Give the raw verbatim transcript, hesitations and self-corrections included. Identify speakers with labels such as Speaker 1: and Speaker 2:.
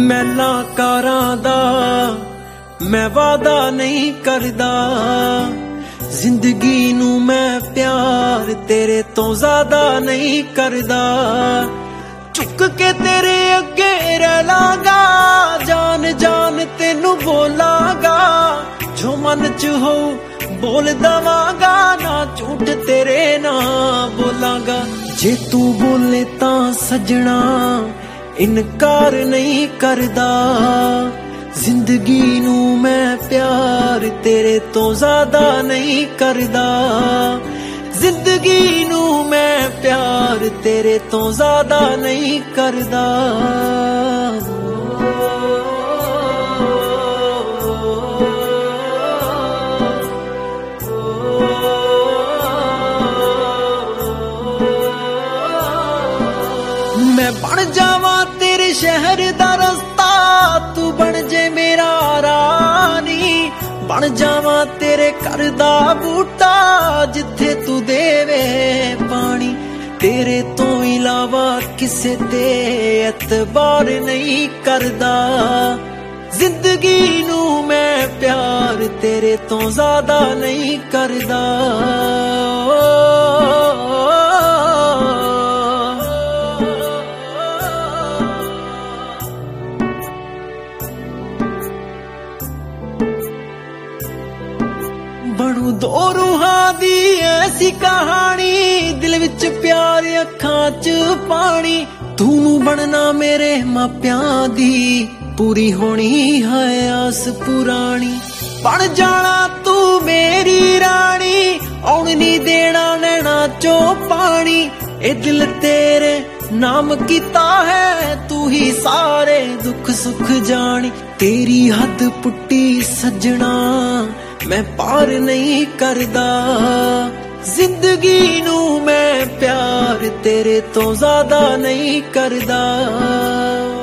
Speaker 1: मैलां कारां दा मैं वादा नहीं करदा, जिंदगी नू मैं प्यार तेरे तो ज्यादा नहीं करदा। चुक के तेरे अगे रह लांगा, जान जान तेनू बोलांगा, जो मन च हो बोल दवांगा, ना झूठ तेरे ना बोलांगा। जे तू बोले तां सजना इनकार नहीं करदा, जिंदगी नू मैं प्यार तेरे तो ज्यादा नहीं करदा। जिंदगी नू मैं प्यार तेरे तो ज्यादा नहीं करदा। मैं बन जावा तेरे शहर दा रस्ता, तू बन जे मेरा रानी, बन जावा तेरे घर दा बूटा, जिथे तू देवे पानी। तेरे तो इलावा किसे ते एतबार नहीं करदा, जिंदगी नू मैं प्यार तेरे तो ज्यादा नहीं करदा। बनू दो रूहां दी ऐसी कहानी, दिल विच प्यार अखां च पानी। तू बनना मेरे मापियां दी, पूरी होनी है आस पुरानी। बन जाना तू मेरी रानी, आउण नहीं देना नैना चो पानी। ए दिल तेरे नाम कीता है, तू ही सारे दुख सुख जानी। तेरी हद पुट्टी सजना मैं पार नहीं करदा, जिंदगी नू मैं प्यार तेरे तो ज्यादा नहीं करदा।